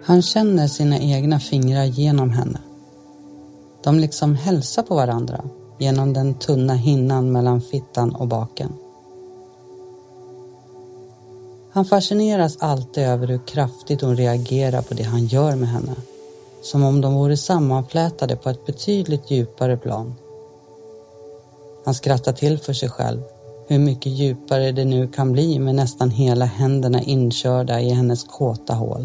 Han känner sina egna fingrar genom henne. De liksom hälsar på varandra genom den tunna hinnan mellan fittan och baken. Han fascineras alltid över hur kraftigt hon reagerar på det han gör med henne. Som om de vore sammanflätade på ett betydligt djupare plan. Han skrattar till för sig själv. Hur mycket djupare det nu kan bli med nästan hela händerna inkörda i hennes kåta hål.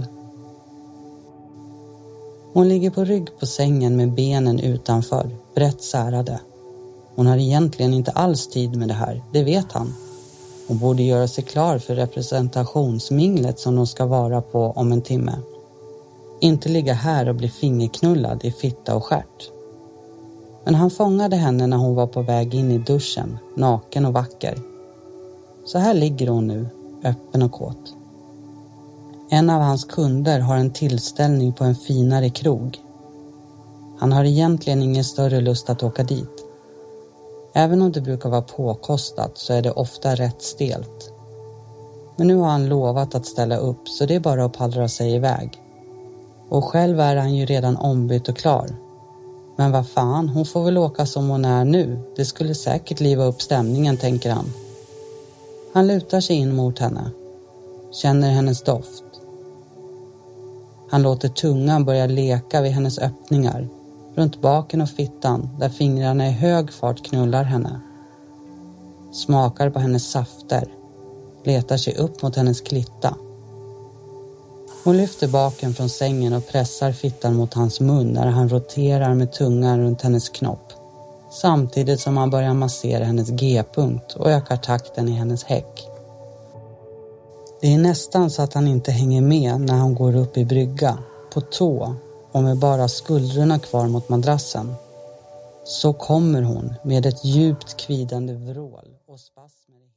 Hon ligger på rygg på sängen med benen utanför, brett särade. Hon har egentligen inte alls tid med det här, det vet han. Hon borde göra sig klar för representationsminglet som de ska vara på om en timme. Inte ligga här och bli fingerknullad i fitta och stjärt. Men han fångade henne när hon var på väg in i duschen, naken och vacker. Så här ligger hon nu, öppen och kåt. En av hans kunder har en tillställning på en finare krog. Han har egentligen ingen större lust att åka dit. Även om det brukar vara påkostat så är det ofta rätt stelt. Men nu har han lovat att ställa upp så det är bara att pallra sig iväg. Och själv är han ju redan ombytt och klar. Men vad fan, hon får väl åka som hon är nu. Det skulle säkert liva upp stämningen, tänker han. Han lutar sig in mot henne. Känner hennes doft. Han låter tungan börja leka vid hennes öppningar. Runt baken och fittan där fingrarna i hög fart knullar henne. Smakar på hennes safter. Letar sig upp mot hennes klitta. Hon lyfter baken från sängen och pressar fittan mot hans mun när han roterar med tungan runt hennes knopp. Samtidigt som han börjar massera hennes G-punkt och ökar takten i hennes häck. Det är nästan så att han inte hänger med när hon går upp i brygga, på tå och med bara skuldrorna kvar mot madrassen. Så kommer hon med ett djupt kvidande vrål och spasmer.